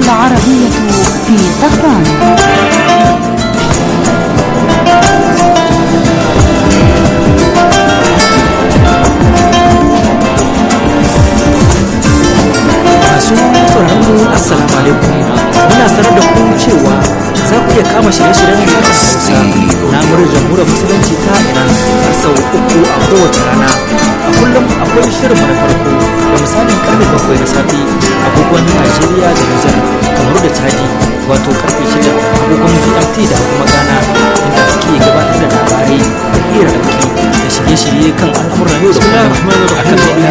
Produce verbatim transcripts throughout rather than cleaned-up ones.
العربية في طهران. Assalamu alaikum. Muna sanar da ku cewa za ku iya kama shirye-shiryen da Hausa na muryar Jamhuriyar Musulunci ta Iran har sau uku a kowace rana. A kullum akwai shirin na farko da misalin karfe bakwai na safe agogon Najeriya da Nijar, Kamaru da Chadi, wato karfe shida agogon G M T da kuma Ghana, inda suke gabatar da labarai da hirarraki da shirye-shirye kan al'amuran yau da kullum a kan da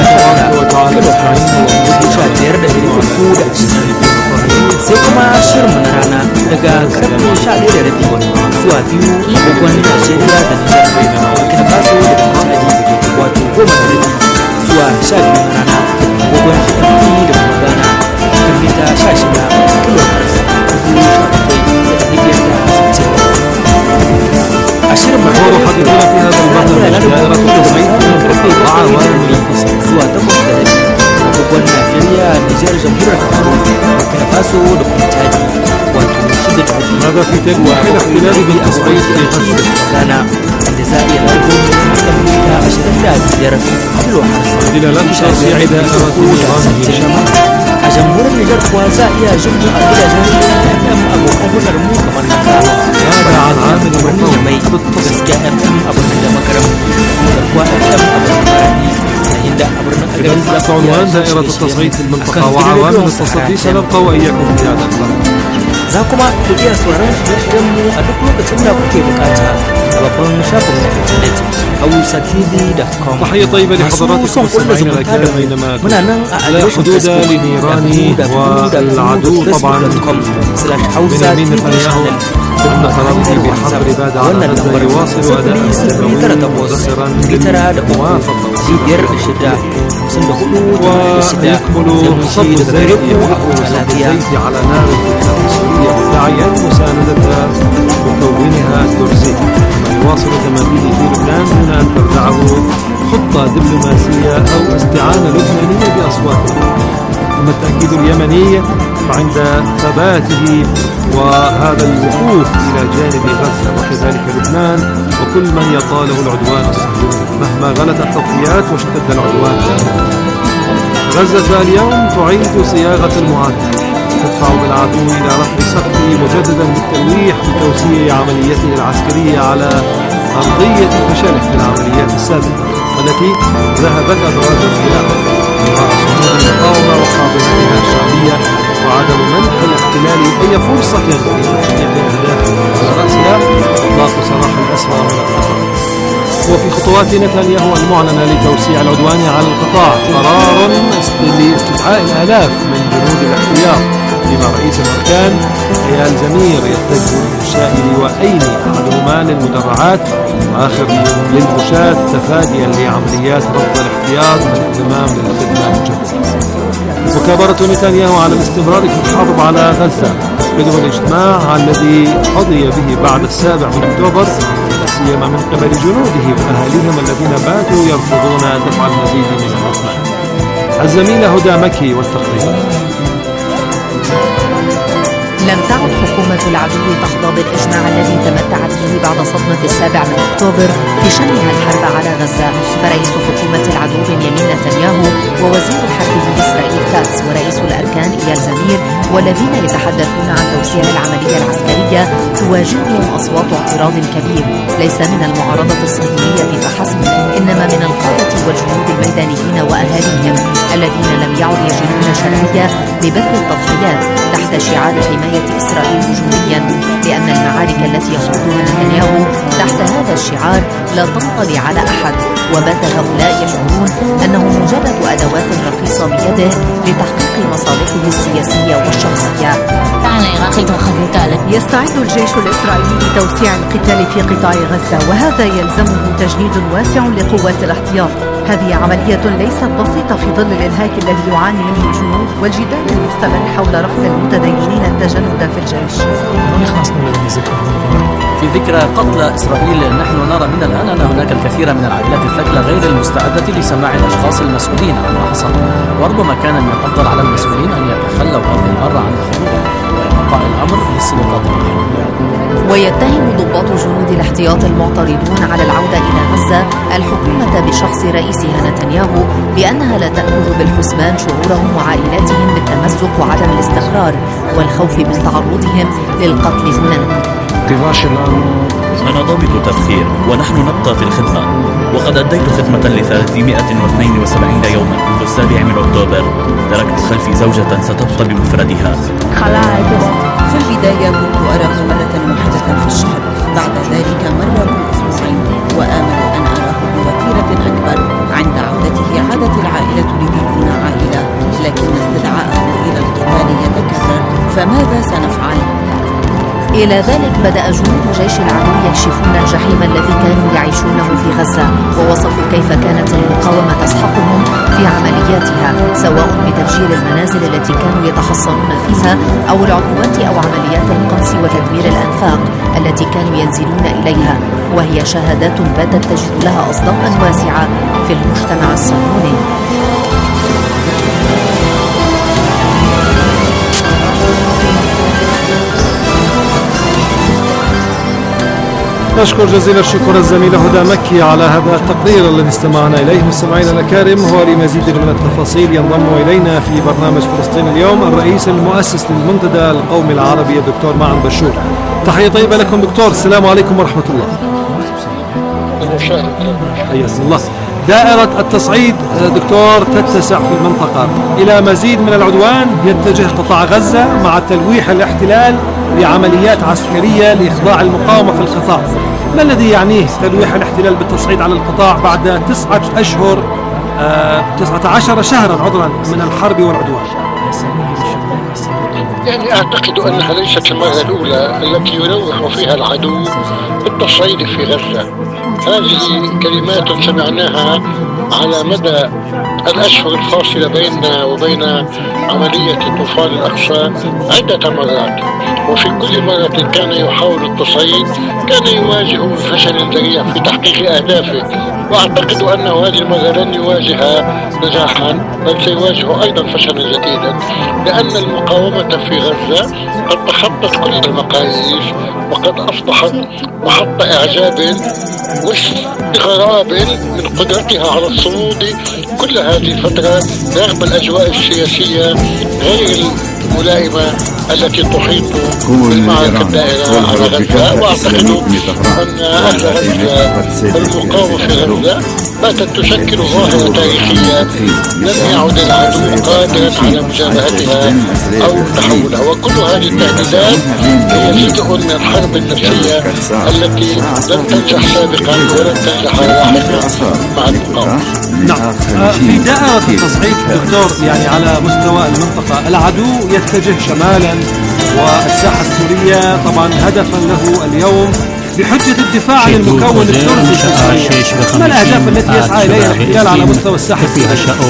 sha biyar da ɗari uku da ashirin. Sai kuma shirinmu na rana daga karfe sha ɗaya da rabi zuwa biyu agogon Najeriya da Nijar, Burkina Faso da kuma Chadi, wato goma da rabi zuwa sha biyu na rana agogon G M T da kuma Ghana, kan mita sha shida kilohertz dubu sha bakwai da ɗari biyar da sittin. A shirinmu na rana za a iya lalata karfe bakwai da rabi zuwa takwas da rabi agogon Najeriya, Nijar, Jamhuriyar Kamaru, Burkina Faso da kuma Chadi, wato shida da rabi هذا في تجوى اختلاف بالتصعيد في غزة Ghana, inda za a iya lalata kan mita ashirin da biyar kilohertz دلالات توسيع دائرة نيران شمال. A jamhuriyar Nijar kuwa za a iya jin mu a gidajen F M abokan hulɗar mu kamar haka. هذا عن عامل Birnin Yamai, Gaskiya F M a birnin Damagaram, Garkuwa F M a birnin Maradi, yayin da a birnin Agadas za ku iya عنوان jin دائرة shirye-shiryen التصعيد في mu المنطقة akan وعوامل gidan التصدي rediyon Sahara F M. سنبقى وإياكم في هذا البرنامج. Za kuma ku iya sauraron shirye-shiryen mu a duk lokacin da kuke bukata a babban shafin na intanet hausa t v dot com. تحية طيبة لحضراتكم Masu son kulla مستمعينا zumunta da الأكارم mu أينما muna كنتم. nan a لا adireshin حدود Facebook لنيران والعدو طبعا بنيامين نتنياهو ضمن قراره بالحرب بعد على غزة يواصل أداء دموي مدخرا للموافقة ويكمل صب الزيت يملأ صب الزيت على نار الروسية مدعيا مساندة مكونها الدرزي، كما يواصل تماديه في لبنان دون أن تردعه خطة دبلوماسية أو استعانة لبنانية بأصواته. أما التأكيد اليمني فعند ثباته وهذا الوقوف إلى جانب غزة وكذلك لبنان وكل من يطاله العدوان الصهيوني مهما غلت التضحيات واشتد العدوان. غزة اليوم تعيد صياغة المعادلة، تدفع بالعدو إلى رفع سقفه مجددا بالتلويح بتوسيع عمليته العسكرية على أرضية فشله في العمليات السابقة والتي ذهبت أدراج الخلاف وراء صمود المقاومة وقابلتها الشعبية وعدم منح الاحتلال أي فرصة لتحقيق أهدافه على رأسها إطلاق سراح الأسرى من القطاع. وفي خطوات نتنياهو المعلنة لتوسيع العدوان على القطاع قرار لاستدعاء الآلاف من جنود الاحتياط، فيما رئيس الأركان ايال زمير يتجه لإنشاء لواءين أحدهما للمدرعات وآخر للمشاة تفاديا لعمليات رفض الاحتياط والانضمام للخدمة المجددة. وكابرة نتنياهو على الاستمرار في الحرب على غزة بدون الاجتماع الذي قضي به بعد السابع من أكتوبر لا سيما من قبل جنوده وأهاليهم الذين باتوا يرفضون دفع المزيد من الأثمان. الزميلة هدى مكي والتقرير. لم تعد حكومة العدو تخضع بالإجماع الذي تمتعت به بعد صدمة السابع من أكتوبر في شنها الحرب على غزة، فرئيس حكومة العدو بنيامين نتنياهو ووزير حربه إسرائيل كاتس ورئيس الأركان ايال زمير والذين يتحدثون عن توسيع العملية العسكرية تواجههم أصوات اعتراض كبير ليس من المعارضة الصهيونية فحسب، إنما من القادة والجنود الميدانيين وأهاليهم الذين لم يعد يجدون شرعية لبذل التضحيات تحت شعار حماية إسرائيل هجوميا، لأن المعارك التي يخوضها نتنياهو تحت هذا الشعار لا تنطلي على أحد، وبات هؤلاء يشعرون أنهم مجرد أدوات رخيصة بيده لتحقيق مصالحه السياسية والشخصية. يستعد الجيش الإسرائيلي لتوسيع القتال في قطاع غزة، وهذا يلزمه تجنيد واسع لقوات الاحتياط. هذه عملية ليست بسيطة في ظل الإنهاك الذي يعاني منه الجنود والجدال المستمر حول رفض المتدينين التجند في الجيش. في ذكرى قتل إسرائيل نحن نرى من الآن أن هناك الكثير من العائلات الثكلى غير المستعدة لسماع الأشخاص المسؤولين عما حصل، وربما كان من الأفضل على المسؤولين أن يتخلوا هذه المرة عن الخروج. السلطات المحلية. ويتهم ضباط جنود الاحتياط المعترضون على العودة إلى غزة الحكومة بشخص رئيسها نتنياهو بأنها لا تأخذ بالحسبان شعورهم وعائلاتهم بالتمزق وعدم الاستقرار والخوف من تعرضهم للقتل هناك. أنا ضابط تفخير ونحن نبقى في الخدمة، وقد أديت خدمة لثلاثمائة واثنين وسبعين يوما منذ السابع من أكتوبر. تركت خلفي زوجة ستبقى بمفردها. في البداية كنت أراه مرة واحدة في الشهر، بعد ذلك مرة كل أسبوعين، وآمل أن أراه بوتيرة أكبر. عند عودته عادت العائلة لتكون عائلة، لكن استدعاءه إلى القتال يتكرر، فماذا سنفعل؟ إلى ذلك بدأ جنود جيش العدو يكشفون الجحيم الذي كانوا يعيشونه في غزة، ووصفوا كيف كانت المقاومة تسحقهم في عملياتها، سواء بتفجير المنازل التي كانوا يتحصنون فيها أو العبوات أو عمليات القنص وتدمير الأنفاق التي كانوا ينزلون إليها، وهي شهادات باتت تجد لها أصداء واسعة في المجتمع الصهيوني. نشكر جزيل الشكر الزميلة هدى مكي على هذا التقرير الذي استمعنا إليه. مستمعينا الأكارم، ولمزيد من التفاصيل ينضم إلينا في برنامج فلسطين اليوم الرئيس المؤسس للمنتدى القومي العربي الدكتور معن بشور. تحية طيبة لكم دكتور، السلام عليكم ورحمة الله. حياكم الله. دائرة التصعيد دكتور تتسع في المنطقة إلى مزيد من العدوان، يتجه قطاع غزة مع تلويح الاحتلال لعمليات عسكرية لإخضاع المقاومة في القطاع. ما الذي يعنيه تلويح الاحتلال بالتصعيد على القطاع بعد تسعة أشهر آه تسعة عشر شهرا عذرا من الحرب والعدوان؟ يعني أعتقد أنها ليست المرة الأولى التي يلوح فيها العدو بالتصعيد في غزة. هذه كلمات سمعناها على مدى الأشهر الفاصلة بيننا وبين عملية طوفان الأقصى عدة مرات، وفي كل مرة كان يحاول التصعيد كان يواجه فشل ذريع في تحقيق أهدافه، وأعتقد أنه هذه المرة لن يواجه نجاحا بل سيواجه أيضا فشلا جديدا، لأن المقاومة في غزة قد تخطت كل المقاييس وقد أصبحت محط إعجاب واستغراب من قدرتها على الصمود كل هذه الفترة رغم الأجواء السياسية غير الملائمة التي تحيط بالمعركة الدائرة على غزة. وأعتقد أن أهل غزة والمقاومة في غزة باتت تشكل ظاهرة تاريخية لم يعد العدو قادرا على مجابهتها أو تحولها، وكل هذه التهديدات هي جزء من الحرب النفسية التي لم تنجح سابقا ولن تنجح لاحقا مع المقاومة. نعم. في دائرة التصعيد دكتور، يعني على مستوى المنطقة العدو يتجه شمالا، والساحة السورية طبعا هدفا له اليوم بحجة الدفاع عن المكون التركي في الصعيد. ما الأهداف التي يسعى إليها الاحتلال على مستوى الساحة السورية؟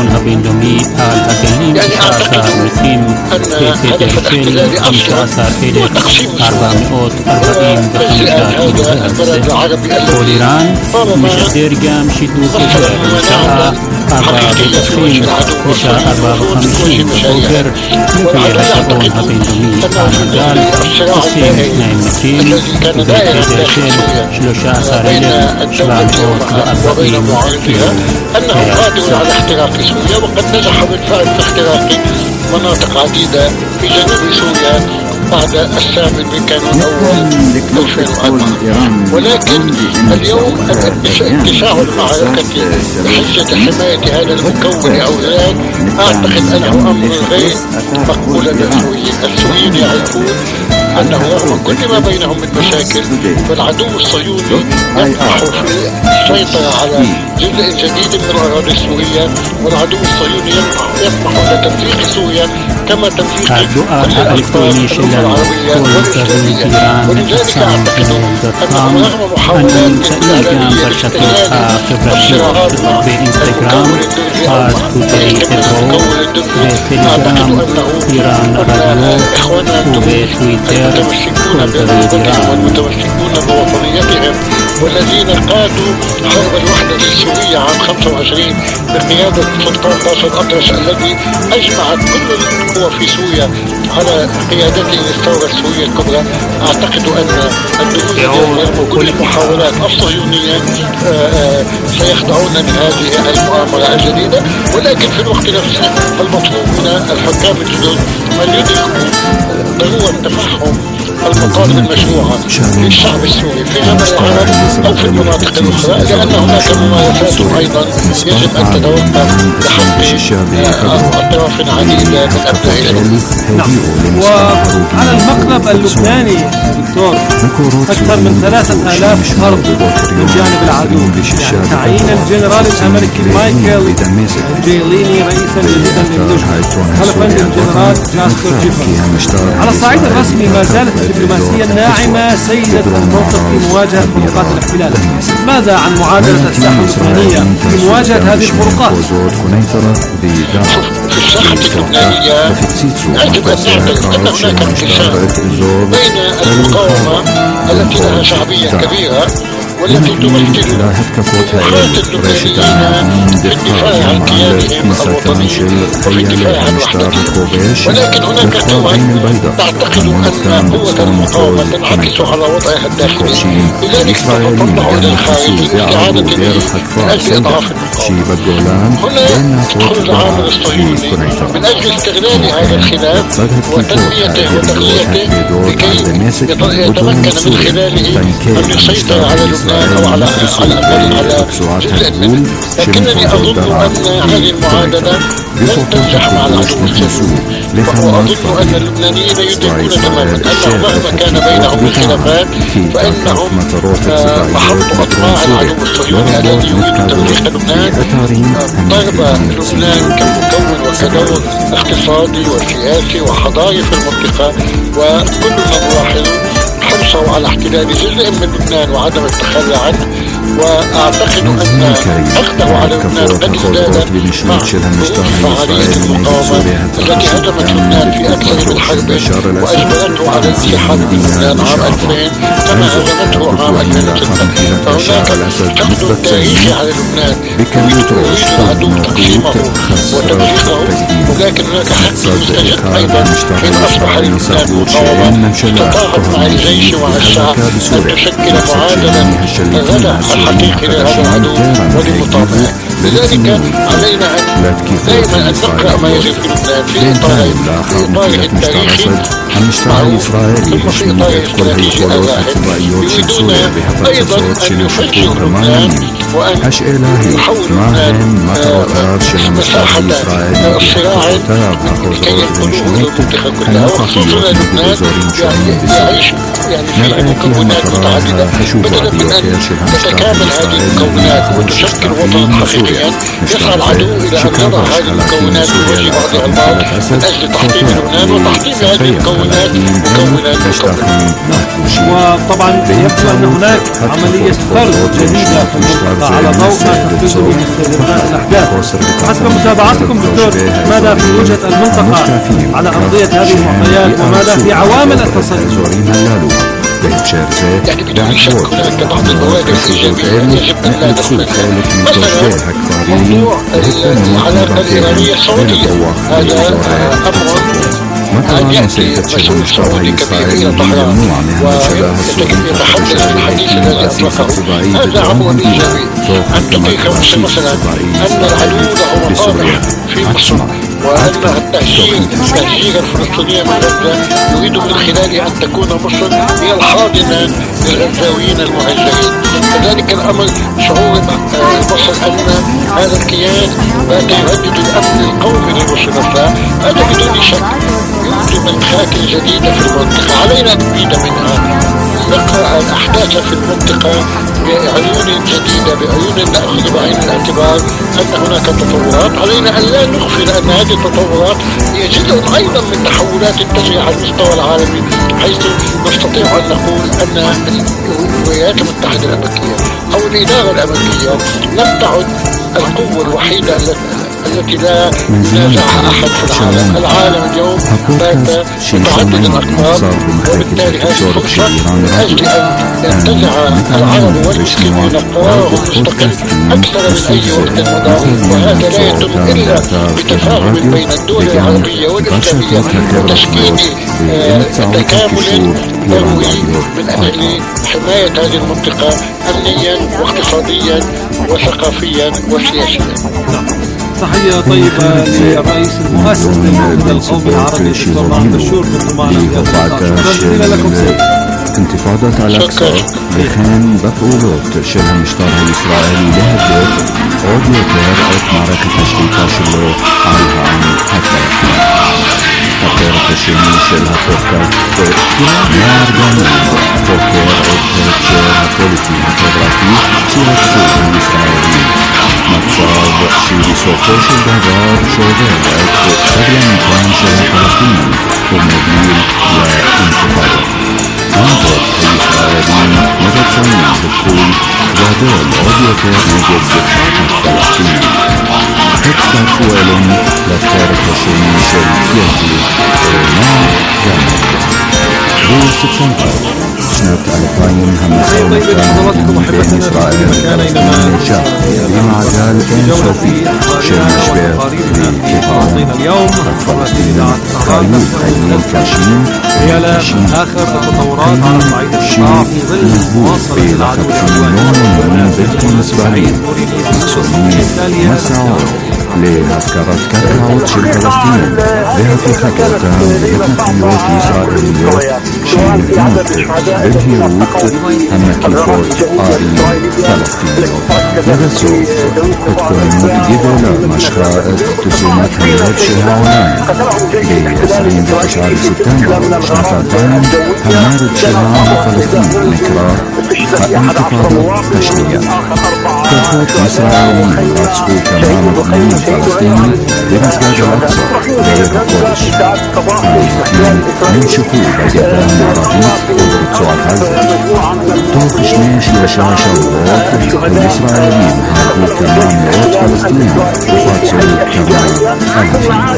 يعني أعتقد أن هدف الاحتلال أصلا هو تقسيم السوري وتجزئة هذا البلد العربي الذي طالما ظفر المناعة حقيقية في وجه العدو في وجه المشايع. والعدو يعتقد أن الصراع الدائري الذي كان دائرا داخل سوريا بين الدولة الأخرى وبين معارضها أنه قادر على احتراق سوريا، وقد نجح بالفعل في احتراق مناطق عديدة في جنوب سوريا بعد الثامن من كانون أول ألفين وأربعة. ولكن اليوم اتساع المعركة بحجة حماية هذا المكون أو ذاك أعتقد أنه أمر غير مقبول للسوريين. السوريين يعرفون أنه رغم كل ما بينهم من مشاكل فالعدو الصهيوني يطمح في السيطرة على جزء جديد من الأراضي السورية، والعدو الصهيوني يطمح يطمح لتمزيق سوريا كما تمزيق كل الأقطار الأخرى العربية والإسلامية. ولذلك أعتقد أنه رغم محاولات الإعلامية لاستغلال الصراعات مع المكون الدولي المكون الدولي أعتقد أنه إخواننا الدوليين المتمسكون بأنفسهم والمتمسكون بوطنيتهم والذين قادوا حرب الوحدة السورية عام خمسة وعشرين بقيادة سلطان باشا الأطرش الذي أجمع كل القوى في سوريا على قيادته للثورة السورية الكبرى. أعتقد أن الدول وكل المحاولات الصهيونية سيخضعون من هذه المؤامرة الجديدة، ولكن في الوقت نفسه المطلوب من الحكام الجدد أن يدركوا ضرورة تفهم المطالب المشروعة للشعب السوري في جبل العرب أو في المناطق الأخرى، لأن هناك ممارسات أيضا يجب أن تتوقف لحق أطراف عديدة من أبناء الأمة. نعم. وعلى المقلب اللبناني دكتور أكثر من ثلاثة آلاف فرد من جانب العدو، يعني تعيين الجنرال الأمريكي مايكل جيليني رئيسا جديدا للجيش خلفا للجنرال جاسكو جيفرز. على الصعيد الرسمي ما زالت الدبلوماسية الناعمة سيدة الموقف في مواجهة فروقات الاحتلال. ماذا عن معادلة الساحة اللبنانية في مواجهة هذه الفروقات؟ في الساحة اللبنانية يجب أن نعترف أن هناك انقسام بين المقاومة التي لها شعبية كبيرة والتي تمثل قوات اللبنانيين في الدفاع عن قيادهم الوطني وفي الدفاع عن وحدتهم، ولكن هناك قوى تعتقد أن قوة المقاومة تنعكس على وضعها الداخلي، لذلك تتطلع إلى الخارج لاستعادة اليد من أجل إضعاف المقاومة. هنا تدخل العامل الصهيوني من أجل استغلال هذا الخلاف وتنميته وتغذيته لكي يتمكن من خلاله أن يسيطر على لبنان أو على على على جزء منه. لكنني أظن أن هذه المعادلة لن تنجح مع العدو السوري، وأظن أن اللبنانيين يدركون تماما أنه مهما كان بينهم من خلافات فإنهم محط أطماع العدو الصهيوني الذي يريد تفريق لبنان، ضرب لبنان كمكون وكدور اقتصادي وسياسي وحضاري في المنطقة. وكلنا نلاحظ حرصوا على احتلال جزء من لبنان وعدم التخلي عنه، واعتقد ان اخذوا على لبنان قد ازدادت مع فعالية المقاومة التي هدمت لبنان في اكثر من حرب واجبرته على الانسحاب من لبنان عام ألفين كما هزمته عام ألفين وستة. فهناك فقد تاريخي على لبنان يريد العدو تقسيمه وتمزيقه، ولكن هناك حق مستجد ايضا حين اصبح لبنان مقاومة تتاهب مع الجيش ومع الشعب ان تشكل معادلة غدا الحقيقي لهذا العدو ولمطابقه. لذلك علينا ان دائما ان نقرا ما يجري في لبنان في اطاره في اطاره التاريخي في اطاره الاستراتيجي اللاحق، يريدون ايضا ان يفجروا لبنان وان يحولوا لبنان مساحه الصراع لكي ينقلوه الى المنطقه كلها، وخصوصا لبنان يعيش يعني فيه مكونات متعددة. بدلا من أن تتكامل هذه المكونات وتشكل وطنا حقيقيا، يسعى العدو إلى أن يضع هذه المكونات في وجه بعضها البعض من أجل تحطيم لبنان وتحطيم هذه المكونات مكونات مكونات. وطبعا يبدو أن هناك عملية فرض جديدة في المنطقة على ضوء ما تحدثه من استهدافات الأحداث. حسب متابعتكم دكتور، ماذا في وجهة المنطقة على أرضية هذه المعطيات وماذا في عوامل التصرف؟ يعني بدون شك هناك بعض البوادر الإيجابية يجب أن لا نغفلها. مثلا موضوع العلاقة الإيرانية السعودية، هذا أمر أن يأتي مسؤول سعودي كبير إلى طهران ويتحدث الحديث الذي أطلقه، هذا أمر إيجابي. أن تقيك مثلا أن العدو له مصالح في مصر وأن التهجير تهجير الفلسطينيين من غزة يريد من خلاله أن تكون مصر هي الحاضنة للغزاويين المهجرين. كذلك الأمر شعور مصر أن هذا الكيان بات يهدد الأمن القومي لمصر نفسها، هذا بدون شك يوجد مشاكل جديدة في المنطقة علينا أن نبيد منها. نقرأ الأحداث في المنطقة بعيون جديدة، بعيون نأخذ بعين الاعتبار أن هناك تطورات. علينا أن لا نغفل أن هذه التطورات هي جزء أيضا من تحولات تجري على المستوى العالمي، حيث نستطيع أن نقول أن الولايات المتحدة الأمريكية أو الإدارة الأمريكية لم تعد القوة الوحيدة التي لا ينازعها أحد في العالم. العالم اليوم بات متعدد الأقطاب، وبالتالي هذه الفرصة من أجل أن ينتزع العرب والمسلمين قرارهم المستقل أكثر من أي وقت مضى، وهذا لا يتم إلا بتفاهم بين الدول العربية والإسلامية وتشكيل تكامل ضروري من أجل حماية هذه المنطقة أمنيا واقتصاديا وثقافيا وسياسيا. تحية طيبة للرئيس المؤسس للمنتدى القومي العربي الدكتور محمد بشور. كنتم معنا في لكم انتفاضة الأقصى بخان بقولوت شبه مشترها الإسرائيلي لهدف أوديو تير أو معركة تشريكا شلو عليها عن الفلسطين. تقدير تشريني شلها فوكات نار جميل فوكير أو تيرتشير هكوليتي هكوغرافي شيرت سوق الإسرائيلي متصاب شيري سوقوش الدهدار شوفيرات قبل مكان شلها فلسطين ومبيل وانتفاضة. انظر الإسرائيليين متتصنع بالطول وهدول أوديوتير نجد الفلسطيني حتى كوالن لفتارة الشيني شل يهدي نار جامد ذو سبتمبر سنة ألفين وخمسة بين إسرائيل وفلسطين شهر بمعجال إن صوفي شل مشبه فلسطين اليوم الفلسطيني خايف أيمين كاشين كاشين آخر التطورات على صعيد القطاع في ظل مواصلة العدو من بلدين إسرائيل مسؤولين مسعود لأفكارات كركعوت شل فلسطين بها في خطر تام بهتنفيوت إسرائيليوت شيل منطق بالهيروت أما كيفوت آرين فلسطينيوت لذا سوف تكون جدول مشخاء تسومات هيات شهاولان بعشرين وتسعة سبتمبر سنة ألفين همارت شهاء فلسطين نكرار انتفاضة تشريع كفوت إسرائيليين رأسه تمام ضمن فلسطين بمسجد الأقصى غير القدس الاثنين ينشقوا بجبان عربيت وبرتسوع غزة طوق شنيش لشاشة وروت والإسرائيليين هاقوا كمان موت فلسطين وفاتسوا كمان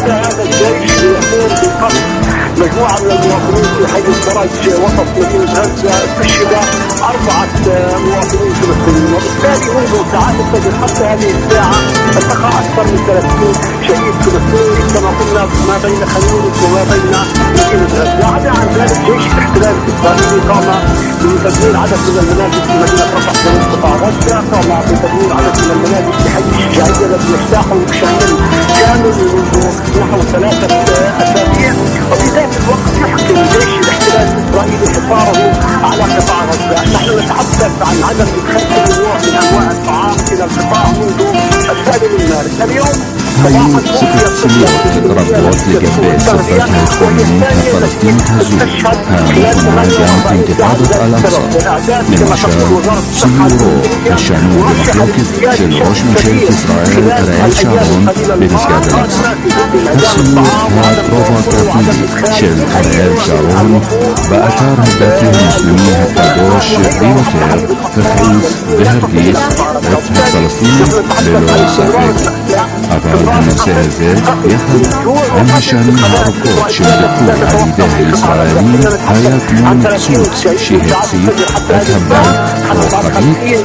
ألفين. مجموعة من المواطنين في حي الدرج وسط مدينة غزة استشهد أربعة مواطنين فلسطينيين، وبالتالي منذ ساعات الفجر حتى هذه الساعة التقى أكثر من ثلاثين شهيد فلسطيني كما قلنا ما بين خانيونس وما بين مدينة غزة. عدا عن ذلك جيش الاحتلال الإسرائيلي قام بتدمير عدد من المنازل في مدينة رفح جنوب قطاع غزة، قام بتدمير عدد من المنازل في حي الشجاعية الذي يجتاحه بشكل كامل منذ نحو ثلاثة أسابيع. وفي ذات الوقت يحكم جيش الاحتلال الإسرائيلي حصاره على قطاع غزة. نحن نتحدث عن عدم إدخال كل نوع من أنواع الطعام إلى القطاع منذ السابع من مارس. اليوم هايوت ست سنوات ربوات لجنب صفتها الكومينية فلسطين هزول هامون مهاجم انتفاضة الأقصى لمشار سيورو كشانو بمحلوكة شل روش مشيلة إسرائيل رئيل شارون بمسجد الأقصى هسيو ها بروفوكاتيف شل رئيل شارون بأثار هداته المسلمين هكادوش بيوتير تخيص بهرجيس رفها فلسطين للو سافيت أفعال المساهزات يخد أمشان هاركوت شبكو عيده إسرائيلي حياة من سوت شهد سيد أكبر وقريب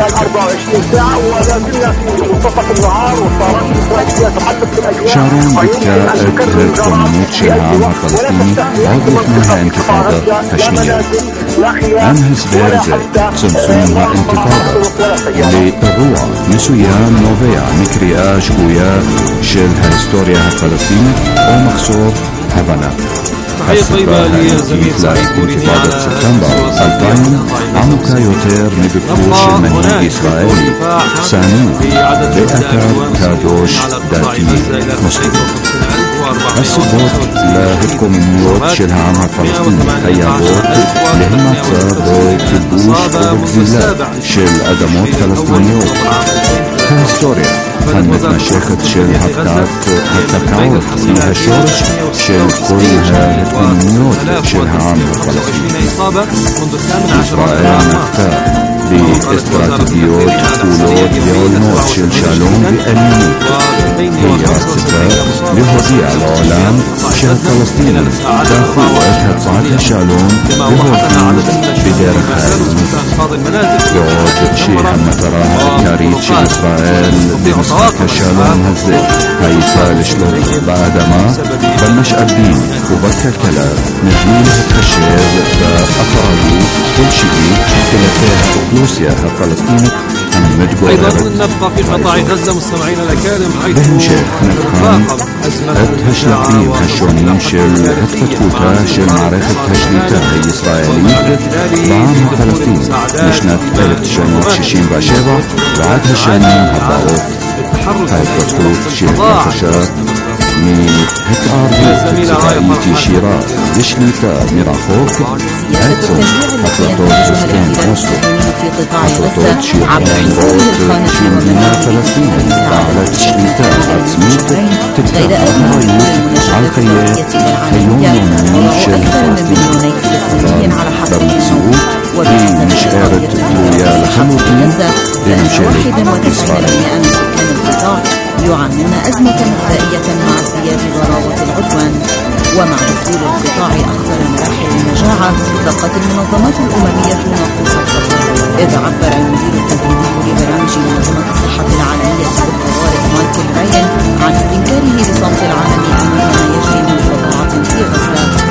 شارون بكاء كومينيت شهام فلسطيني عضوة منها انتفاضة تشنيع أمهس بارزة سمسومها انتفاضة يلي الروع نسويان نوفيا مكرياج قويا شل هايستوريا فلسطين ومخصوب هافانا. تحية طيبة لزميل سعيد بوريني على سبتمبر ألفين عمك يوتير نبكوش المنهي إسرائيلي سانو بأثر كادوش داتي مسلم السبوت لهالكومينيوت شلها عمها فلسطين هيابوت لهما تصاب كبوش وبكزيلات شل أدموت فلسطينيوت كهستوريا خدمت مشيخة شل هفتات هفتكاوت فيها الشورش شل كلها هتكونيوت شلها عمها فلسطين إسرائيل نفتات باستراتيجيات قولات بعلمات شل شالوم بأمنية هي رأسها لهديع العالم شهد فلسطين تأخوة هتصعدها شالوم بهديع بدار خالد يعود شيء هم تراها كاريت شي إسرائيل بمسكة شالوم هزي هاي سال شلوط بعدما بلش قديم وبكى الكلام نجمين هتخشير بأخرجوا كل شيء ثلاثة أكلوسيا فلسطين أيضا نبقى في قطاع غزة مستمعين الأكارم حيث تفاقم هتهشلقين هشونين شل هتفتوتا شل معركة هشليتا هي إسرائيلي بعام فلسطين لشنة ألف وتسعمية وستين وسبعة بعد هشانين هبعوت هاي فتوت شل هتشا من هتعرض تتعيتي شراء لشليتا ميراخوك هتسو هتلطوت سكين أوسلو هتلطوت شيء هتلطوت شيء من فلسطين على تشليتا هتسميت تبقى أمرايوت على الخيات هيوم يومين شل فلسطين برمسوت بمشارة لويا الخموطين بمشارة إسرائيل يعانون أزمة غذائية مع ازدياد ضراوة العدوان. ومع دخول القطاع أخطر مراحل المجاعة ضاقت المنظمات الأممية ناقوس الخطر. إذ عبر المدير التنفيذي لبرامج منظمة الصحة العالمية بالطوارئ مايكل راين عن استنكاره لصمت العالم أمام ما يجري من فظاعة في غزة.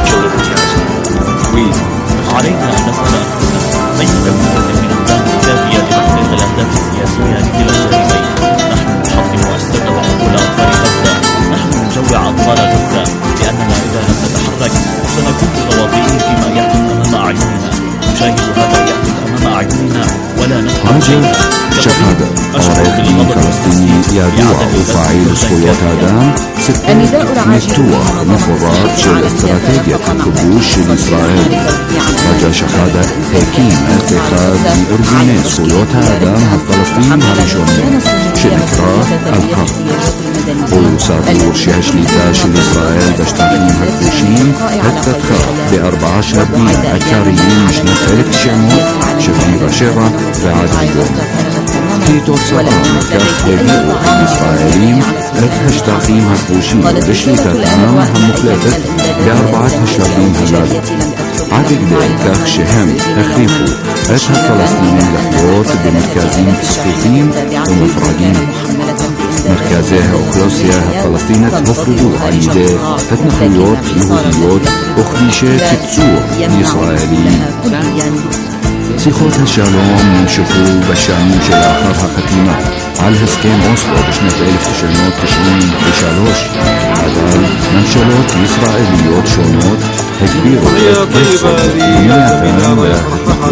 علينا أن نسأل أي كمية من الدم كافية لتحقيق الأهداف السياسية لكلا الجانبين. نحن نحطم وأسد وحقول أطفال غزة، نحن نجوع أطفال غزة، لأننا إذا لم نتحرك سنكون متواضعين فيما يحدث أمام أعيننا. نشاهد هذا يحدث أمام أعيننا ولا نفعل شيئا. شهادة عربي فلسطيني يدعو فاعل زكويات آدم نتوى مفرات شل استراتيجية الكبوش لإسرائيل رجع شهادة حكيم اتخاذ بأردن زكويات آدم الفلسطيني هرشوني شنكرا القرب ويسافر شهش لتاش لإسرائيل بشتاقين هكوشين هتتخاذ بأربعة عشر دين عكاريين مش نفلت شموت شفين بشرة بعد اليوم في توصل كاف يبيعوا الإسرائيليين هتهشتاقين هكوشين بشليتا تمام هم مخلفت بأربعة هشتاقين هلال عدد كاف شهم تخريفوا أشهر فلسطينيين لحظات بمركزين تسقيفين ومفرقين مركزيها وكلوسيا فلسطينة هفرضوا عيدة هتنخليات يهوديات وخديشات تتسوع لإسرائيليين سيخوت هالشالوم نمشفوا بشامين شل آخرها ختيمة على هسكين أوسلو بشنة ألف تشلنوت تشعين بشالوش عدال نمشلوت إسرائيليات شونوت هكبيرو طيبة لمئة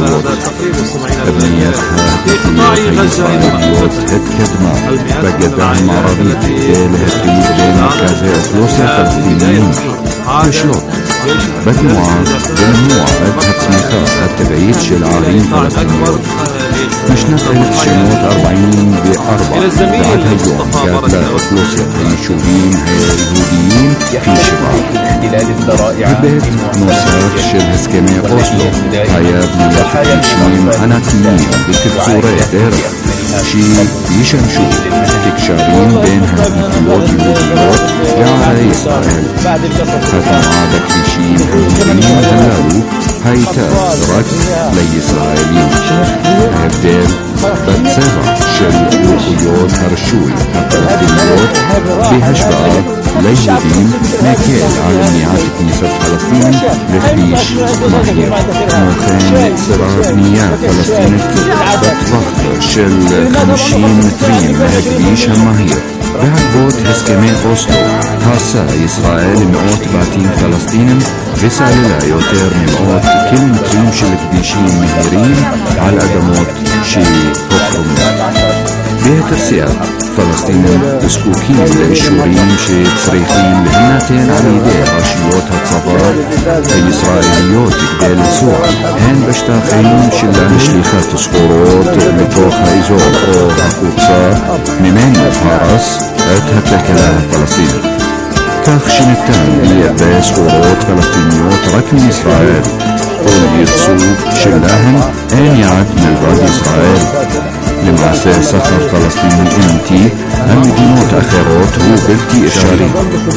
ابنياتها هي إسرائيليات هتكدما بقدام عربية ديل هتريد بين مركزي أفلوسيا فلسطينيين تشلوت بدموعة بالموعة هتسميخة هتبعيد شل عارين فلسطينيات مش نفعل تشلنوت أربعين بأربعة بعد هيوم كاتلة أفلوسيا هيشوفين هيهوديين في شباب عبيت نوصف شل هسكمي أوسلو هياب ملاتك تشميم أنا تنين بكتسوري ديرة شي يشمشو تكشارين بينها الفلوت الهوديات لعلى إسرائيل ختم عادك تشين هوديين هلالو هيتا رك لإسرائيلين هبدال بتسابع شل يوخيوت هرشوي الفلسطينيات بهشباب ليهودين ماكيل على ميعاد كنيسة فلسطين لخريش مهير موخين سرار بنيات فلسطين بتضخ شل خمسين مترين هكديش همهير بعد بوت هسكمين أوسلو هاسا إسرائيل مئات باتين فلسطين رسالة يوتير مئات كل مترين شل كديشين مهيرين على أدموت شي هفرم بيت السياق فلسطين تسكوكين لإشورين شي تصريخين لهناتين على يدي راشيوت هتصفار الإسرائيليوت كدال سوع هن بشتاقين شلان شليخات تسخوروت متوخ هايزول أو هكوبسا ممين هارس اتهتكلا فلسطين كاخ شنتان بيا باس خورات فلسطينيوت ركن إسرائيل قول يرسو شلاهن أين يعد من بعد إسرائيل لمعسى سفر فلسطيني إنتي هم دينوت أخيروت هو بلتي إشاري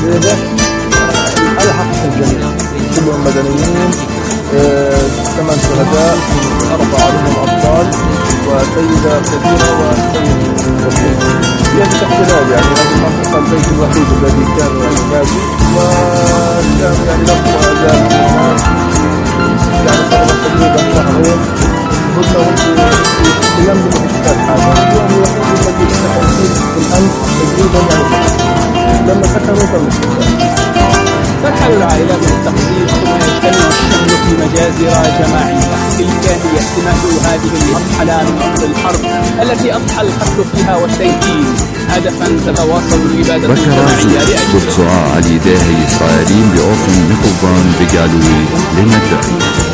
الحق الجميع كلهم مدنيين، ثمان شهداء، أربعة منهم أطفال وسيدة كبيرة وسيد وسيد. يعني احتلال، يعني هذه المنطقة البيت الوحيد الذي كان يعني غازي، وكان يعني لم أزال الناس يعني صار تقريبا شهرين كلهم يملك إشكال هذا. اليوم الوحيد الذي سكن فيه بالأمس تقريبا يعني لما سكنوا تم الاستقرار. ترحل العائلات للتخصيص ثم يجتمع الشمل في مجازر جماعية بالكاد احتمال هذه المرحلة من أرض الحرب التي أضحى القتل فيها والتنكيل هدفا تتواصل الإبادة الجماعية لأجله. بالصراع على يديه إسرائيليين بأوفن مكوفان بقالوي لمدعي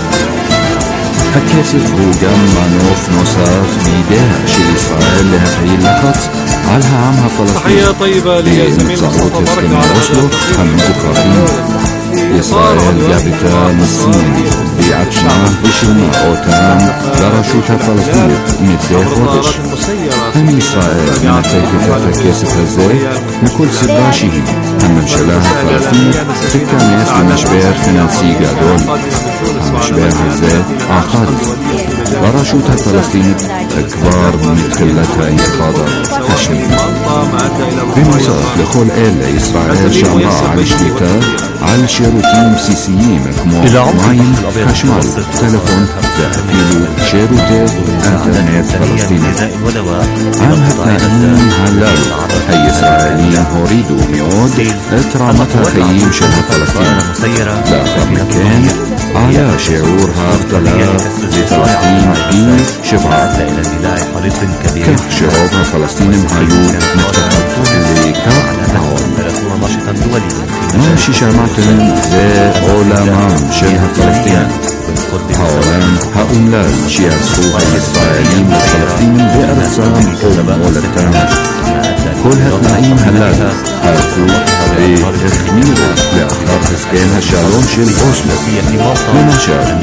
هكاسف هو جام مانوف نصاف بيديها شيل إسرائيل لها في اللقط علها عامها فلسطين. تحية طيبة لزميل مصطفى بركة على وصلوا هم بكرافين إسرائيل جابتا نصين بعطشنا بشنا أوتان لرشوتها فلسطين مدة خودش. هم إسرائيل من تيكتها كاسف هزاي نكل سباشيه هم مشلاها فلسطين سكة ناس من مشبير فينانسي قادول هم مشبير هزاي عقاد لرشوتها فلسطين كبار متخلتها انتقادا حشم بمصاف لكل إلا إسرائيل شامعة على شبيكات على شيروتين بسيسيين كمو مايم خشمال تلفون تأكيلو شيروتات انترنت فلسطيني عام هتنائين هلال هي إسرائيليين هوريدو ميود اترامتها خييم شبه فلسطين لا مكان على شعورها اختلاف بفلسطين بي شبعات كه شعوبها فلسطين مهايو متفق اللي كاب هون ماشي شامعتن ذا علماء شبه فلسطين هاولان هؤلاء شيعة صوفة الإسرائيليين والفلسطينيين بأرسام قوم ولتان كل هتنائيم هلال هاتوا بتخمير لأخلاق إسكانها شالون شيل أوسلو لنشار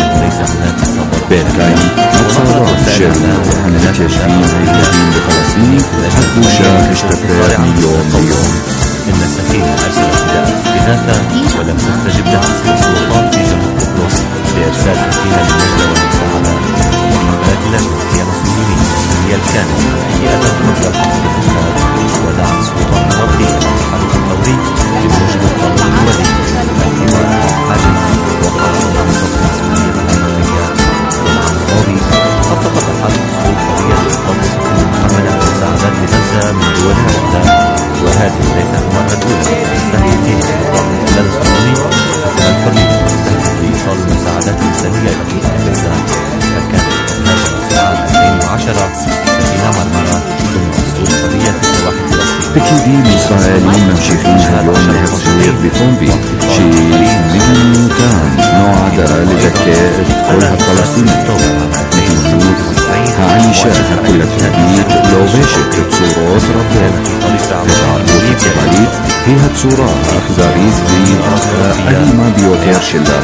بيتكاين متصرف شيل وحنا تشفين هيدين بفلسطيني حبوشا اشتفرات مليون مليون إن السفينة أرسلت إناثا ولم تستجب لها السلطات في جنوب قبرص بإرسال سفينة للنجدة والمساعدات وحملات لجنة هي مسؤولين هي الكامل هي أداة مبلغ الإنسان ودعت السلطات الغربية التحرك الفوري لوجود القانون الدولي الحوار الحاجز وقرار منظمة المسؤولية الأمريكية والعام الماضي خططت الحركة الفورية لإسقاط سفن محملة بالمساعدات لغزة من دول الأعداء وهذه ليست المرة الأولى تستهدف فيها الاحتلال الصهيوني الحرية تستهدف لإيصال المساعدات الإنسانية إلى قطاع غزة فكانت هاجمت في عام ألفين وعشرة سفينة مرمرة ضمن أسطول حرية في سواحل فلسطين. بكيدين إسرائيليين ممشيخين هاليوم لهالسير بفونبي شي مليونتان نوع عدا لذكاء كلها فلسطينية نهيوت هعيشة كل التهديد لو باشت تصورات ربنا تتعرض تبعيد هي هتصورة أخزاريز دي أليما بيوتير شلا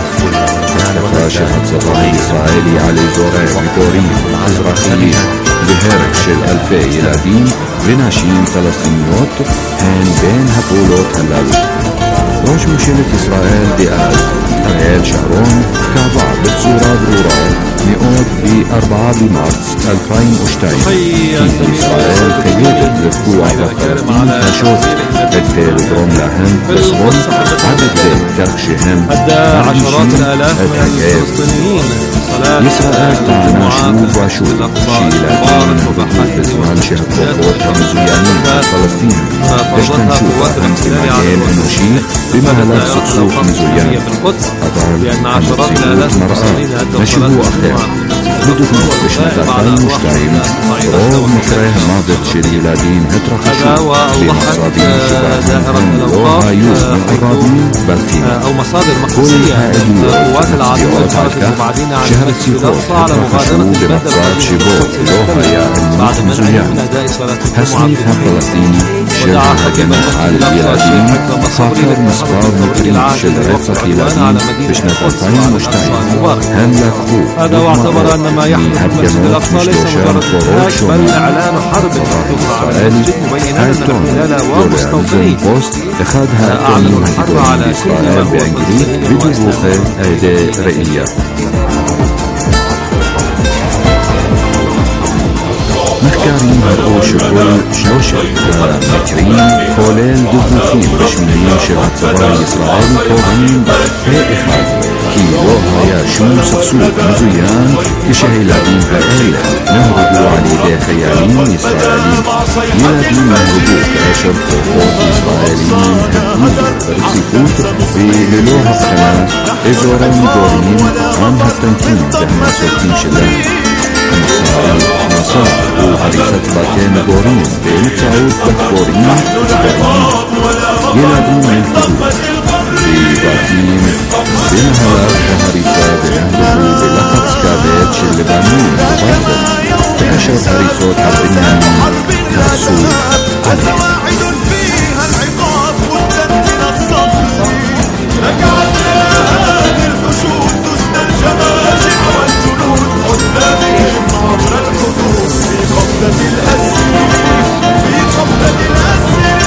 تفاشة هتصورة الإسرائيلي على زوري مكورين إزراخيين بهرك شل ألفي يلادين بناشين فلسطينيوت هن بين هبولوت هلال روش مشيلة إسرائيل دقال تغير شهرون كعبع بتصورة ضرورة مئات بأربعة بمارس ألفين وشتين إسرائيل خياتت لفقوع فلسطين هشوت التال بروم لهم بسهم عدد ذات كرخشهم عشرات الآلاف من الفلسطينيين إسرائيل تعمل شوف وشوف شيلاتين وبحث بزمان شهد فوقوت همزيانين فلسطين بشتن شوفهم في مجال أنوشي بمهلات سقسوف مزيان أضعب همزيوت مرأة نشبه أخير بدفنوت بشنة ألفين وشتين روض مكره ماضت شليلادين هترخشوا بمصادين شبابهم وهايوز مقربين بلتين كل هائدية قوات العدوية وبعدين شهرت سيخوت هترخشوا بمقصاد شبوت لوهايا المنزيان هسنيف هم فلسطيني ودعا حكم المسجد الأقصى الشيخ خاطر مصباح مكريم شجرة قيلادين بسنة ألفين وعشرين هلا خوف هذا واعتبر أن ما يحدث في المسجد الأقصى ليس مجرد انتهاك بل إعلان حرب تدور على المسجد مبينا أن الاحتلال ومستوطنيه أخذها توني الحرب على إسرائيل بأنجليز بدروخ أيدي رئية محكارين هرقو شغل شوشت مكرين كولين دبوخين رشميين شغل صباري إسرائيل كوغين بإخاد كي لوها يا شو سخسوك مزيان كشهيلاتين هائل نهربوا على يدي خيالين إسرائيلين يلادين نهربوا كأشر فوقوت إسرائيليين هدوه برسيكوت بلوها بخنا إزورين دورين عن هفتنتين دهما سوكين شلان إسرائيل نصر وعريفة باتين غورين بين تعود بخورين إسرائيليين يلادون من حدود بباتين بنهلات وهريسة بنهدو بلقب سكابات شلبانين مبارزة بأشر هريسوت حربين كرسول سواعد فيها العقاب والتنتين الصبر رجعتنا هذه الحشود تسنى الجماجم والجنود قدامهم عبر الحدود في قبضة الأسير في قبضة الأسير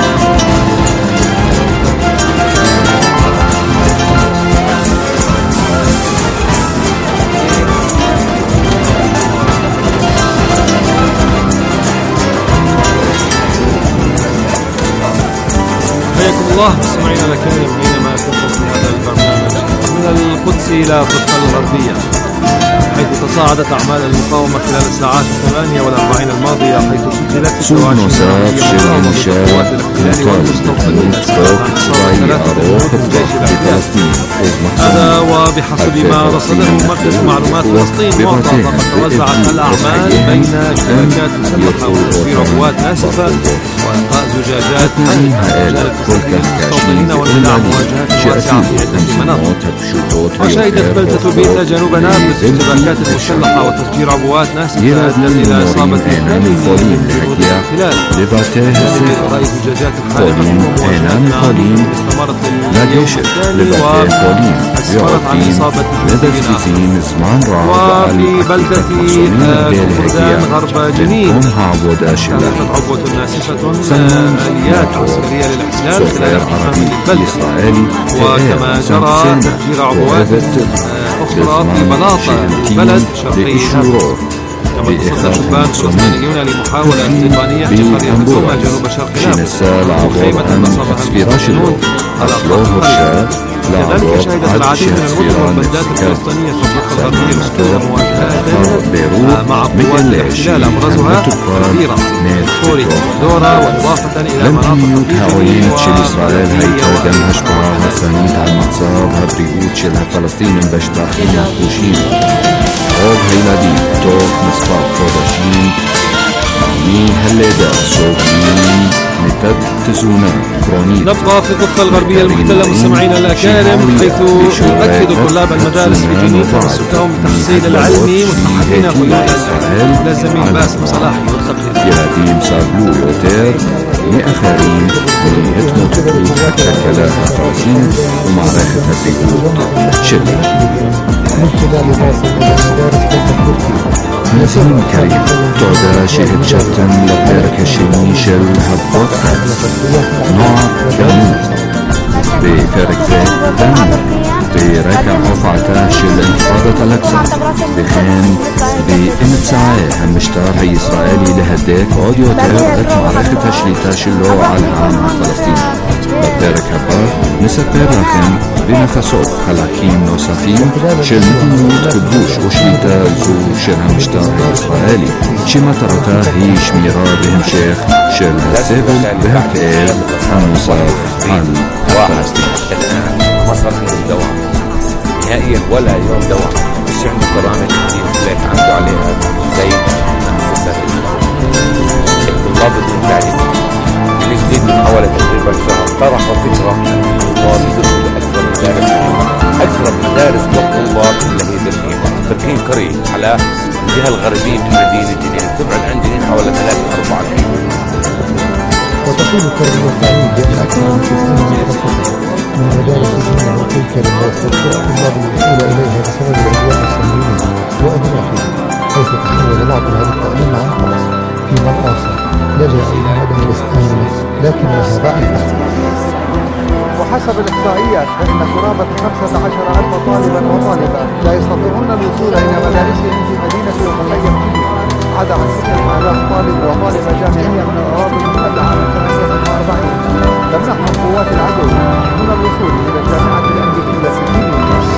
الله مستمعينا الكرام حينما كنتم في هذا البرنامج من القدس إلى الضفة الغربية حيث تصاعدت أعمال المقاومة خلال الساعات الثمانية والأربعين الماضية حيث سجلت سوق نصاف شل إنشاء مطال بحدود فوق إسرائيل أروخ بفلسطين هذا وبحسب ما رصده مركز معلومات فلسطين معطى فقد توزعت الأعمال بين شبكات مسلحة وتسفير قوات ناسفة وإلقاء زجاجات حرب المستوطنين وانبلاع مواجهات واسعة في عدة مناطق. وشهدت بلدة بيتا جنوب نابلس اشتباكات مسلحة وتفجير عبوات ناسفة أدت إلى إصابة اثنين من جنود الاحتلال. رأي زجاجات الحرب استمرت الاحتلال وأسفرت عن إصابة اثنين. وفي بلدة كردان غرب جنين كانت عبوة ناسفة آليات عسكرية للاحتلال خلال اقتحام البلدة. وكما جرى تفجير عبوات أخرى في بلاطة البلد شرقي كما تصدى شبان فلسطينيون لمحاولة استيطانية في قرية توما جنوب شرق نابلس وخيمة نصبها المسلمون على أطراف القرية. كذلك شهدت العديد من المدن والبلدات الفلسطينية في الضفة الغربية المحتلة مواجهات مع قوات الاحتلال أبرزها كبيرة كوري دورة وإضافة إلى مناطق هاويين تشيل إسرائيل هيتا دم هشبرا هسانيت على المقصاب هبريقود شلها فلسطين بشتاخين وشين أوب هيلادي توك مصباح فوداشين مين هالليدا سوكين متد تزونا كرونيت. نبقى في الضفة الغربية المحتلة مستمعينا الأكارم حيث يؤكد طلاب المدارس في جنين تمسكهم بالتحصيل العلمي مستحقين خلال للزميل باسم صلاحي والتقرير. يلاتيم صابلو يوتير مئخرين من هتمو تقود حتى كلاها فلسطين ومعركة الريقود شلة. نسيم كريم تعدى شهد شتن لبيرك الشميشل هبوت خلص نوع جميل بفرق زيت دم بركع رفعتا شل انتفاضة الأقصى بخين بإمت ساعة همشتار هي إسرائيلي لهديك أوديو تيرت معركة تشليتا شلو على العام فلسطين ببيرك هبار نسبر لكم بنفسوب خلاكين نوسفين شل مدنوت كبوش وشليتا زو شل همشتار هي إسرائيلي شما ترتا هي شميرا بهم شيخ شل هسيبل بهكيل هنوصاف عن فلسطين. الآن مصر عندهم دوام نهائيا ولا يوم دوام. مش عنده كرامة كتير ليك عنده عليها زي مؤسسات الطلاب التعليمية الجديد من حوالي تقريبا شهر طرح فكرة وضده لأكثر مدارس أكثر مدارس للطلاب اللي هي دركين دركين قرية على الجهة الغربية من مدينة جنين تبعد عن جنين حوالي ثلاثة أربعة كيلو. وتقول التربية التعليم بأن أكثر من تسعين متخصصة من مدارس الدنيا والكلكة لا يستطيع الطلاب الوصول إليها بسبب العدوان الصهيوني وأدراكه، حيث تحول بعض هذا التعليم عن قصد فيما الآخر لجأ إلى عدم الإسلام لكنها ضعيفة. وحسب الإحصائيات فإن قرابة خمسة عشر ألف طالبا وطالبة لا يستطيعون الوصول إلى مدارسهم في مدينة القلية الكبيرة، عدا عن ستة آلاف طالب وطالبة جامعية من الأراضي المفتوحة على ثمانية وأربعين تمنحهم قوات العدو من الوصول إلى الجامعة الأمريكية في نيويورك.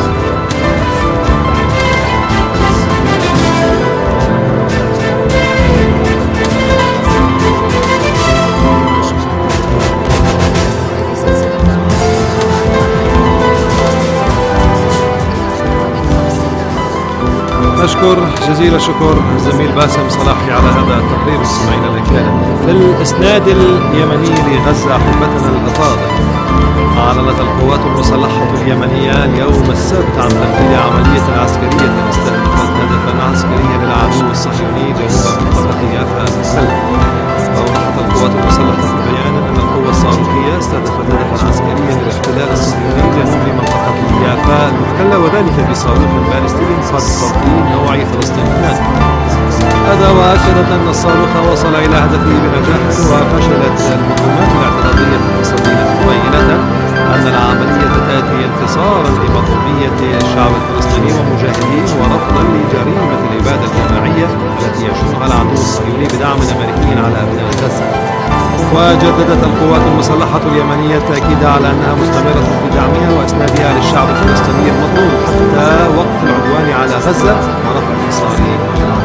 نشكر جزيل الشكر الزميل باسم صلاحي على هذا التقرير. مستمعينا الكرام، في الإسناد اليمني لغزة أحبتنا الأفاضل، أعلنت القوات المسلحة اليمنية اليوم السبت عن تنفيذ عملية عسكرية استهدفت هدفا عسكريا للعدو الصهيوني جنوب منطقة يافا المحتلة. وأوضحت القوات المسلحة في بيان أن القوة الصاروخية استهدفت هدفا عسكريا للاحتلال الصهيوني جنوب منطقة يافا المحتلة، وذلك بصاروخ باليستي قد صوتي نوعي فلسطينيات. هذا وأكدت أن الصاروخ وصل إلى هدفه بنجاح، وفشلت الهجومات الاعتراضية في تصديها، مبينة أن العملية تأتي انتصارا لمطلوبية الشعب الفلسطيني ومجاهديه ورفضا لجريمة الإبادة الجماعية التي يشنها العدو الصهيوني بدعم أمريكي على أبناء غزة. وجددت القوات المسلحة اليمنية التأكيد على أنها مستمرة في دعمها وإسنادها للشعب الفلسطيني المظلوم حتى وقف العدوان على غزة ورفع انتصار العدو.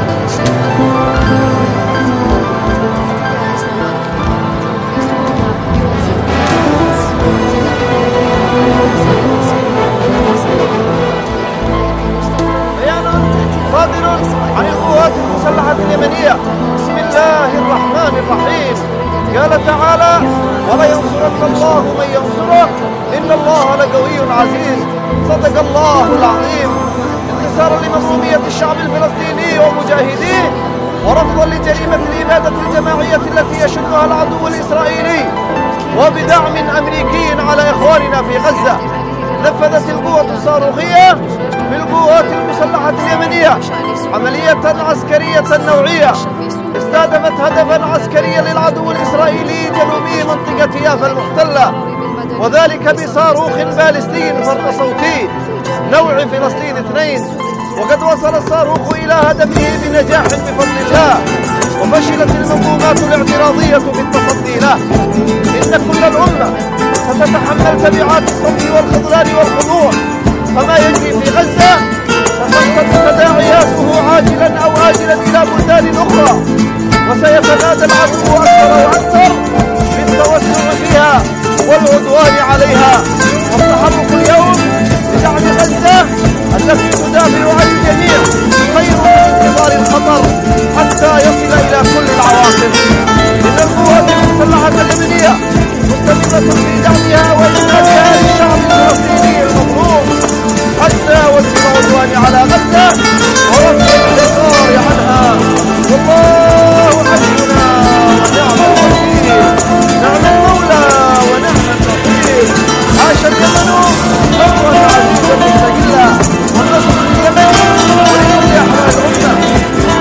صادر عن القوات المسلحة اليمنية. بسم الله الرحمن الرحيم. قال تعالى: ولينصرن الله من ينصره إن الله لقوي عزيز. صدق الله العظيم. انتصارا لمظلومية الشعب الفلسطيني ومجاهديه ورفضا لجريمة الإبادة الجماعية التي يشنها العدو الإسرائيلي وبدعم أمريكي على إخواننا في غزة، نفذت القوة الصاروخية بالقوات المسلحة اليمنية عملية عسكرية نوعية استهدفت هدفا عسكريا للعدو الإسرائيلي جنوبي منطقة يافا المحتلة، وذلك بصاروخ باليستي فرق صوتي نوع فلسطين اثنين. وقد وصل الصاروخ إلى هدفه بنجاح بفضل الله، وفشلت المنظومات الاعتراضية في التصدي له. إن كل الأمة ستتحمل تبعات الصمت والخذلان والخضوع، فما يجري في غزة ستنقل تداعياته عاجلا أو آجلا إلى بلدان أخرى، وسيتنادى العدو أكثر وأكثر بالتوسع فيها والعدوان عليها. والتحرك اليوم بدعم غزة التي تدافع عن الجميع خير من انتظار الخطر حتى يصل إلى كل العواصم. إن القوات المسلحة اليمنية مستمرة في دعمها وإسنادها للشعب الفلسطيني المظلوم حتى وجه العدوان على غزة ورفع الحصار عنها. والله حسبنا ونعم الوكيل، نعم المولى ونعم النصير. عاش اليمن حرا عزيزا مستقلا، والنصر لليمن ولكل أحرار الأمة.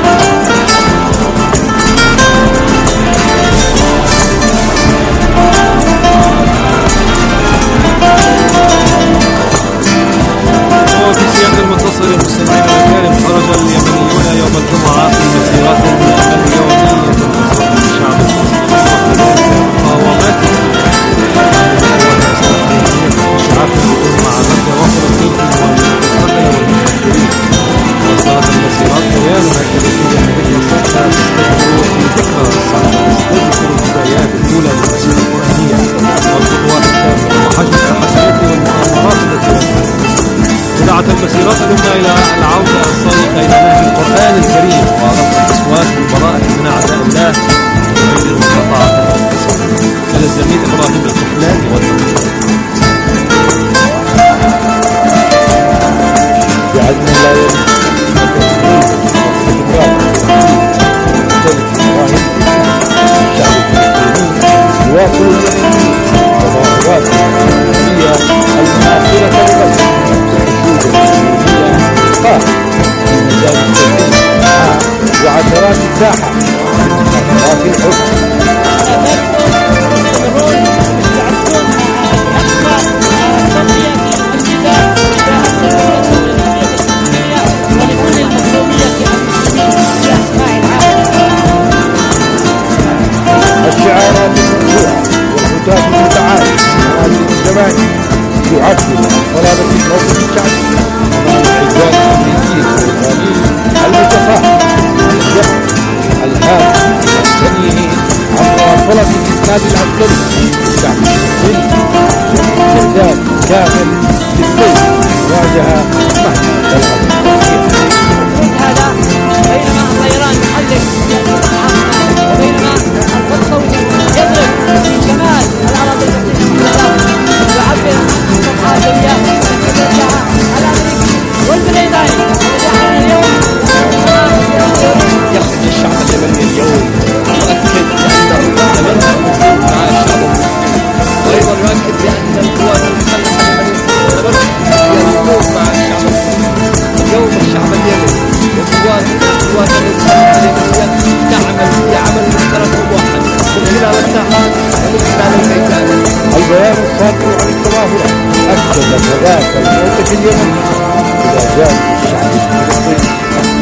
وفي سياق المتصل المستمعين الكرام، خرج اليمنيون يوم الجمعة في مسيرات اليومية تنتصر الشعب الفلسطيني ومقاومته شعب الحكومة مع غزة وفلسطين في المواجهة والمستقبلين. وصلت المسيرات خلالها كنتيجة من الصحة تستمر في ذكرى تستذكر البدايات الأولى للمسيرة القرآنية والخطوات الثانية وحجم التحديات والمؤامرات التي دعت المسيرات الأولى إلى العودة الصادقة إلى نهج القرآن الكريم ورفع الأصوات بالبراءة من أعداء الله وغير المقاطعة والانتصار. إلى الزميل إبراهيم الكحلاني والتقرير. بعزم الله المساحة وفي الحب. الشعارات المرفوعة والهتاف المتعالي هذه الزمان يعبر صلابة الموقف الشعبي أمام العدوان الأمريكي والإيراني المتفاهم الجهل الهام والسنين عبر صلب الإسناد العسكري الشعبي الإستعداد كامل للسير مواجهة مهما بلغت هذا بينما الطيران يحلق وبينما الخط يضرب في شمال الأراضي المحتلة يعبر عن القادمية وترجع على أمريكا والبريطاني وجعلنا اليوم يخرج الشعب اليمني اليوم مؤكد بأن التمسك مع الشعب المسلم وأيضا يؤكد بأن القوات المسلحة اليمنية هي الوقوف مع الشعب المسلم. اليوم الشعب اليمني وقوات القوات المسلحة اليمنية تعمل في عمل مشترك موحد من خلال الساحات ومن خلال الميدان. البيان الصادر عن التظاهرة أكد ذات الموقف اليمني إلى جانب الشعب الفلسطيني.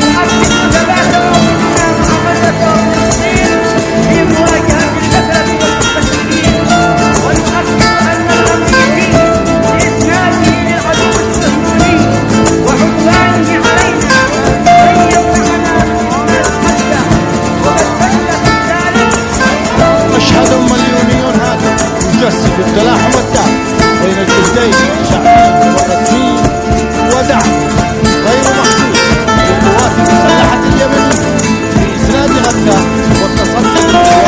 في مواجهة الكثرة والمستشرقين ونؤكد أن الأمريكي بإسناده للعدو الصهيوني وعدوانه علينا لن يمنعنا من الحركة ومستشرق ذلك. مشهد مليونيون هذا يجسد التلاحم التام بين الجهدين شعبي ورسمي ودعم غير محدود للقوات المسلحة اليمنية في إسناد غزة والتصدي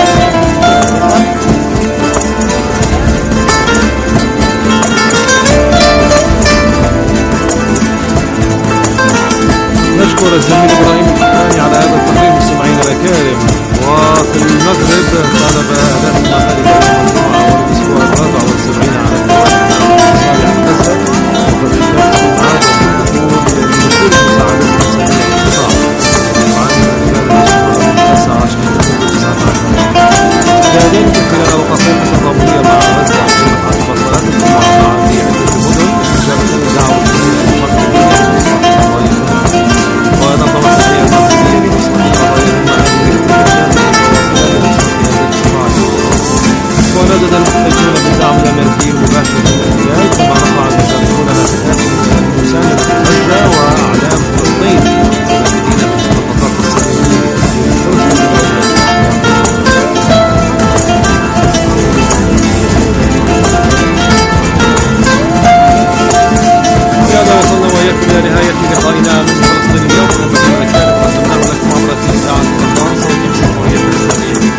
نشكر الزميل إبراهيم الحكاني على هذا التقرير. مستمعينا الأكارم، وفي المغرب طالب أهداف المغرب يوم الجمعة والأسبوع الرابع والسبعين على التوالي صالح حسن وقد اشترك معه الدخول لدخول المساعدات الإنسانية في القطاع وعن رجال التاسعة عشر تسعة عشر. كذلك خلال أوقاتين تضامنية مع غزة عقيمة عن فصلات الجمعة مع في عدة مدن استجابة لدعوة ونظم الحياة المصرية لمصلحة قضايا وندد المحتجون بالدعم الأمريكي المباشر للأحداث كما رفع المساندون الأهداف المساندة غزة وأعلام فلسطين المناددين بالمخططات الصهيونية بهذا وصلنا وإياكم إلى نهاية لقائنا من فلسطين اليوم. الذي كانت قدمناه لكم عبر إذاعة القرآن صوت الجمهورية الإسلامية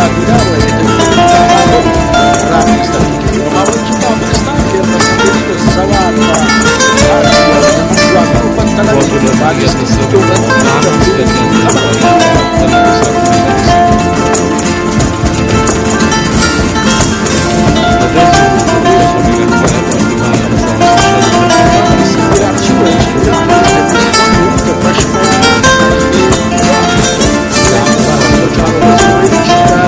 البلاد والتي الرابع يستخدم وهو الشباب الإسلام في المساجد السواء وجب الرعاية السبب مع